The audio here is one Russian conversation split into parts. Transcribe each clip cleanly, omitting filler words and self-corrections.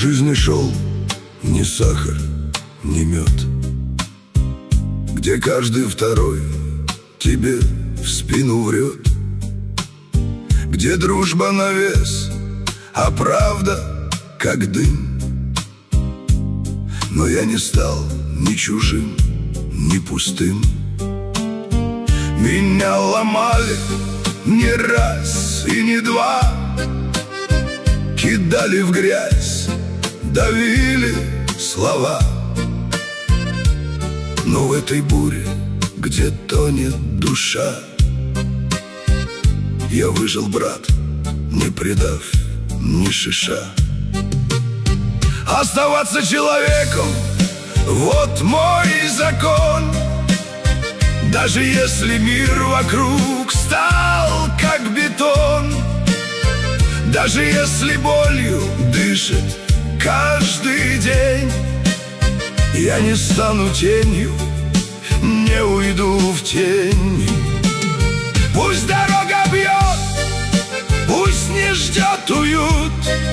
жизни шел ни сахар, ни мед, где каждый второй тебе в спину врет, где дружба на вес, а правда как дым. Но я не стал ни чужим, ни пустым. Меня ломали не раз и не два, кидали в грязь, давили слова. Но в этой буре, где тонет душа, я выжил, брат, не предав ни шиша. Оставаться человеком — вот мой закон. Даже если мир вокруг стал как бетон, даже если болью дышит каждый день, я не стану тенью, не уйду в тень. Пусть дорога бьет, пусть не ждет уют,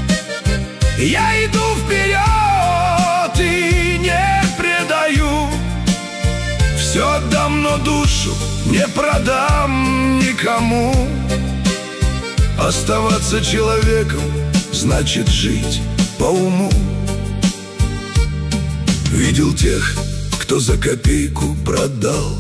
я иду вперед и не предаю. Все отдам, но душу не продам никому. Оставаться человеком значит жить по уму. Видел тех, кто за копейку продал,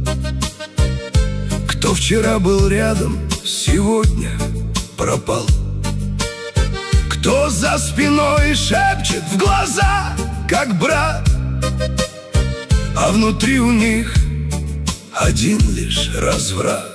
кто вчера был рядом, сегодня пропал, кто за спиной шепчет в глаза, как брат, а внутри у них один лишь разврат.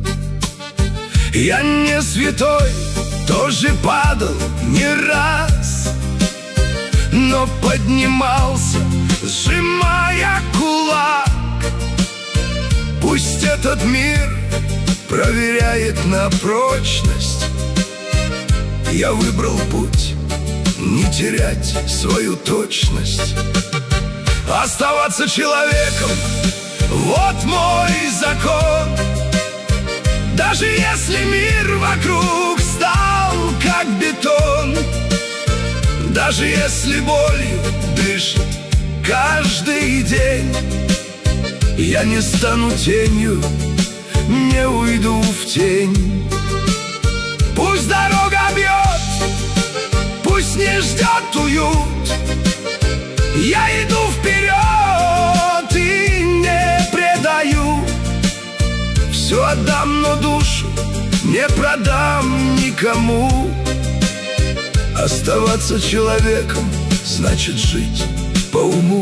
Я не святой, тоже падал не раз, но поднимался, сжимая кулак. Пусть этот мир проверяет на прочность, я выбрал путь не терять свою точность. Оставаться человеком — вот мой закон. Даже если мир вокруг стал как бетон, даже если болью дышит каждый день, я не стану тенью, не уйду в тень. Пусть дорога бьет, пусть не ждет уют, я иду вперед и не предаю. Все отдам, но душу не продам никому. Оставаться человеком значит жить по уму.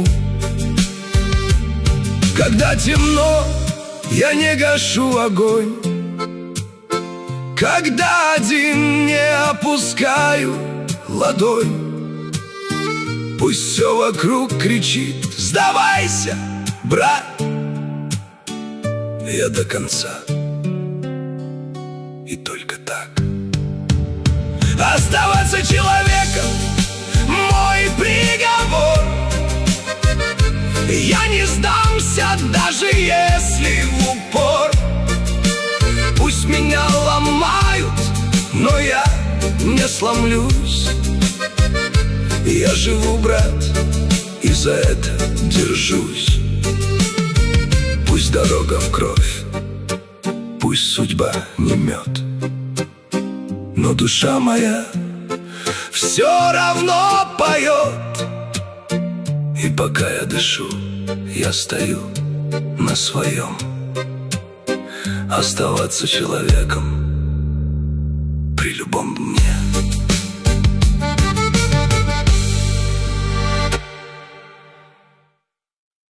Когда темно, я не гашу огонь, когда один, не опускаю ладонь. Пусть все вокруг кричит: сдавайся, брат, я до конца, и только так. Оставаться человеком — мой приговор. Я не сдамся, даже если в упор. Пусть меня ломают, но я не сломлюсь. Я живу, брат, и за это держусь. Пусть дорога в кровь, пусть судьба не мед, но душа моя все равно поет. И пока я дышу, я стою на своем. Оставаться человеком при любом дне